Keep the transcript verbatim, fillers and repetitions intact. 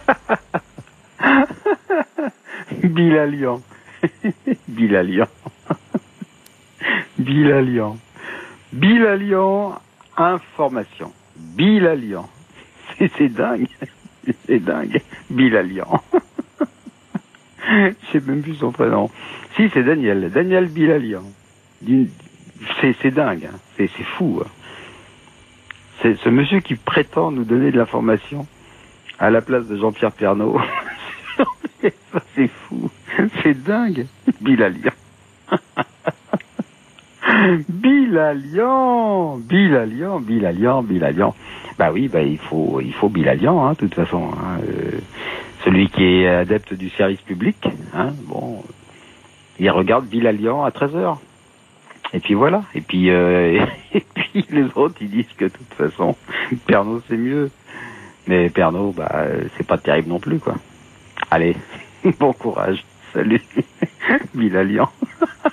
Bilalian. Bilalian. Bilalian. Bilalian, information. Bilalian. C'est dingue. C'est dingue. Bilalian. Je sais même plus son prénom. Si, c'est Daniel. Daniel Bilalian. C'est dingue. Hein. C'est fou. Hein. C'est ce monsieur qui prétend nous donner de l'information à la place de Jean-Pierre Pernaut. Ça, c'est fou. C'est dingue. Bilalian. Bilalian. Bilalian. Bilalian. Bilalian. Bah oui, bah il faut, il faut Bilalian, hein, de toute façon. Hein. Euh, celui qui est adepte du service public, hein, bon, il regarde Bilalian à treize heures. Et puis voilà. Et puis, euh, et puis les autres, ils disent que de toute façon, Pernaut c'est mieux. Mais Pernaut, bah, c'est pas terrible non plus, quoi. Allez, bon courage. Salut, Bilalian.